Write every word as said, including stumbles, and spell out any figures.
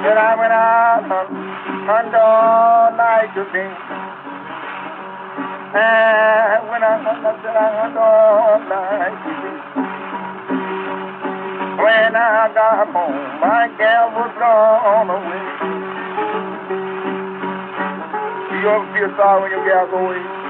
But I went out under night to be. And when I said I under night to be. When I got home, my gal was gone away. You ever feel sorry when your gal go away?